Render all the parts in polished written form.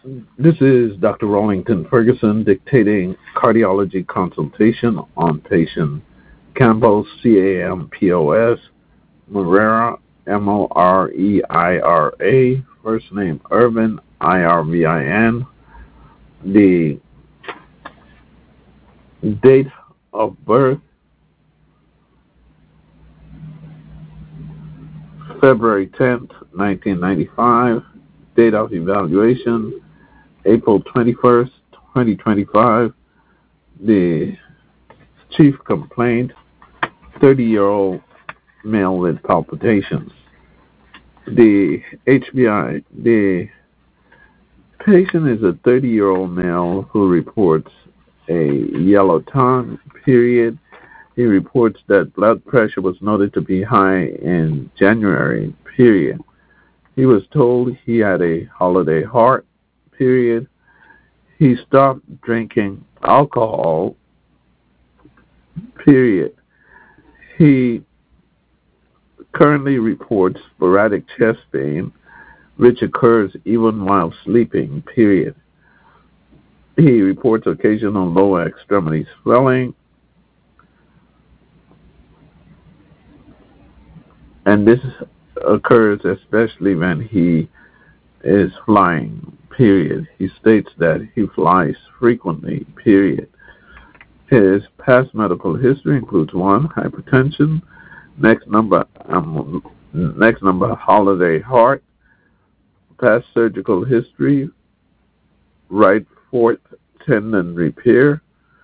This is Dr. Rawlington Ferguson dictating cardiology consultation on patient Campos, Campos, Moreira, Moreira, first name Irvin, Irvin. The date of birth, February 10th, 1995. Date of evaluation, April 21st, 2025. The chief complaint, 30-year-old male with palpitations. The HBI, the patient is a 30-year-old male who reports a yellow tongue, period. He reports that blood pressure was noted to be high in January, period. He was told he had a holiday heart, period. He stopped drinking alcohol, period. He currently reports sporadic chest pain, which occurs even while sleeping, period. He reports occasional lower extremity swelling, and this occurs especially when he is flying, period. He states that he flies frequently, period. His past medical history includes 1, hypertension, next number, holiday heart, past surgical history, right fourth tendon repair,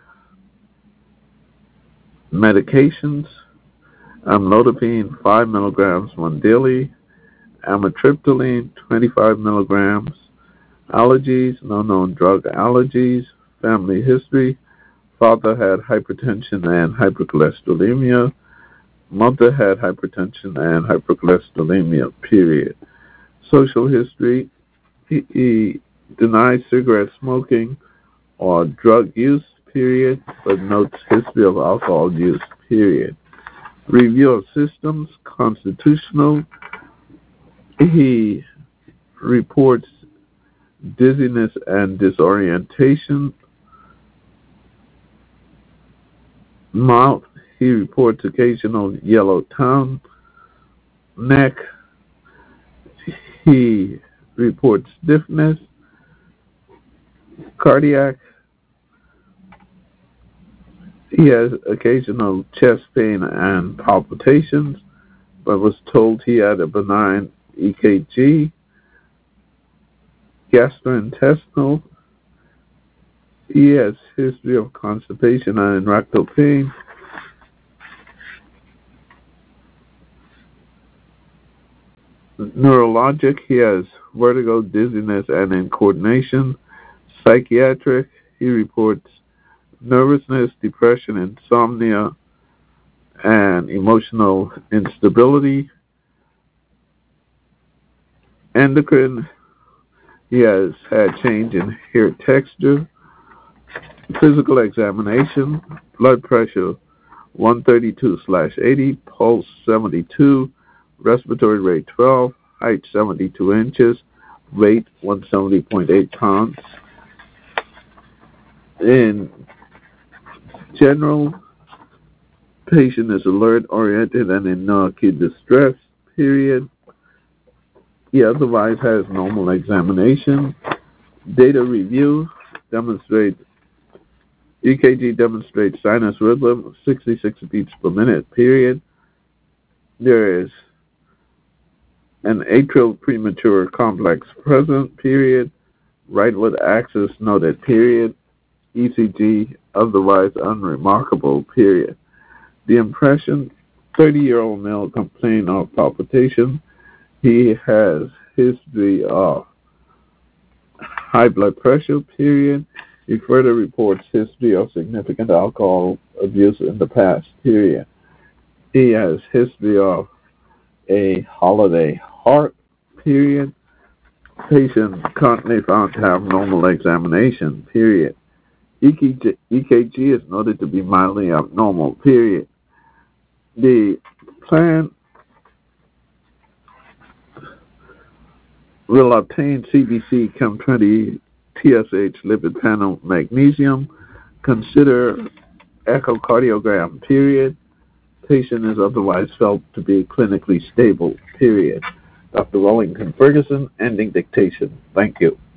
medications, amlodipine 5 milligrams once daily, amitriptyline 25 milligrams, allergies, no known drug allergies, family history, father had hypertension and hypercholesterolemia, mother had hypertension and hypercholesterolemia, period. Social history, he denies cigarette smoking or drug use, period, but notes history of alcohol use, period. Review of systems, constitutional, he reports dizziness and disorientation. Mouth, he reports occasional yellow tongue. Neck, he reports stiffness. Cardiac, he has occasional chest pain and palpitations, but was told he had a benign EKG. Gastrointestinal, he has history of constipation and rectal pain. Neurologic, he has vertigo, dizziness, and incoordination. Psychiatric, he reports nervousness, depression, insomnia, and emotional instability. Endocrine, he has had change in hair texture. Physical examination, blood pressure 132/80, pulse 72, respiratory rate 12, height 72 inches, weight 170.8 pounds. In general, patient is alert, oriented, and in no acute distress, period. He otherwise has normal examination. Data review demonstrates EKG demonstrates sinus rhythm of 66 beats per minute, period. There is an atrial premature complex present, period. Rightward axis noted, period. ECG otherwise unremarkable, period. The impression, 30-year-old male complained of palpitation. He has history of high blood pressure, period. He further reports history of significant alcohol abuse in the past, period. He has history of a holiday heart, period. Patient currently found to have normal examination, period. EKG is noted to be mildly abnormal, period. The plan will obtain CBC Chem 20 TSH, lipid panel, magnesium. Consider echocardiogram, period. Patient is otherwise felt to be clinically stable, period. Dr. Wellington Ferguson, ending dictation. Thank you.